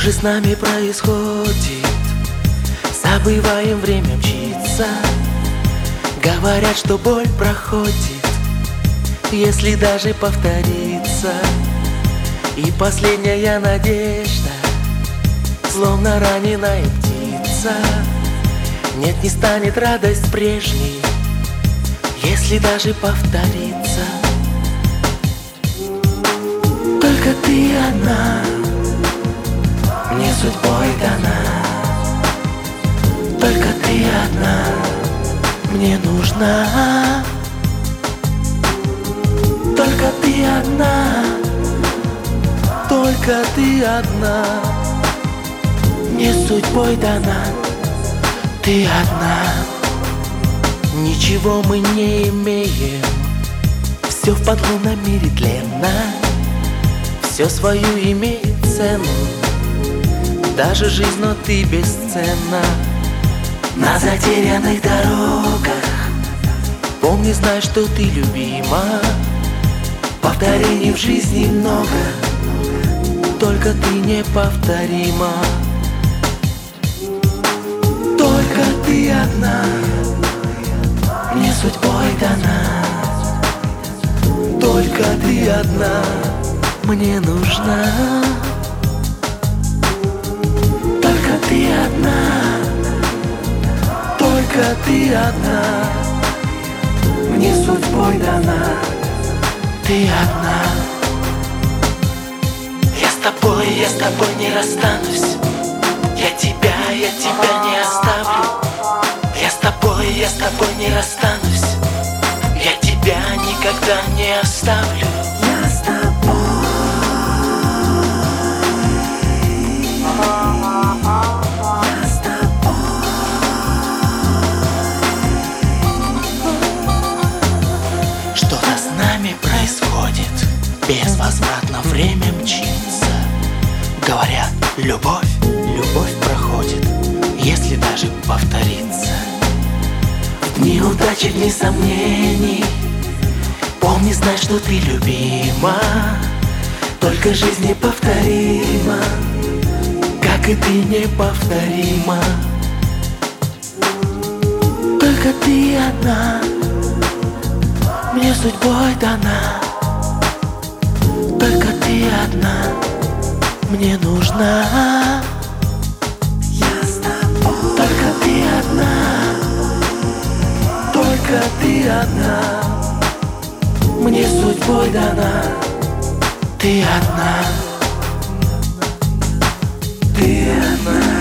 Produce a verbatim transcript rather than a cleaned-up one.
же с нами происходит? Забываем, время мчится. Говорят, что боль проходит, если даже повторится. И последняя надежда, словно раненая птица. Нет, не станет радость прежней, если даже повторится. Только ты одна мне судьбой дана. Только ты одна мне нужна. Только ты одна, только ты одна мне судьбой дана. Ты одна. Ничего мы не имеем, все в подлунном мире тленно. Все свою имеет цену, даже жизнь, но ты бесценна. На затерянных дорогах помни, знай, что ты любима. Повторений в жизни много, только ты неповторима. Только ты одна мне судьбой дана. Только ты одна мне нужна. Только ты одна, только ты одна мне судьбой дана. Ты одна. Я с тобой, я с тобой не расстанусь. Я тебя, я тебя не оставлю. Я с тобой, я с тобой не расстанусь. Я тебя никогда не оставлю. Я с тобой. Я с тобой. Что-то с нами происходит, безвозвратно время мчится. Говорят, любовь, любовь проходит, если даже повторится. В дни удачи, в дни сомнений помни, знай, что ты любима. Только жизнь неповторима, как и ты неповторима. Только ты одна мне судьбой дана. Только ты одна мне нужна. Я с тобой. Только ты одна, только ты одна мне судьбой дана. Ты одна. Ты одна.